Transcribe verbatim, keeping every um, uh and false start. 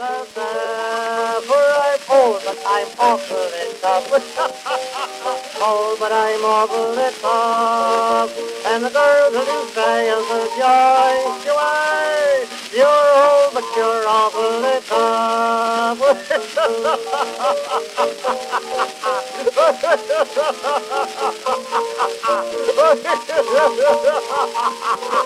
da, da, for I'm old, but I'm awfully tough. Old, but I'm awfully tough. And the girls will do cry out for joy. You are, you're old, but you're awfully tough.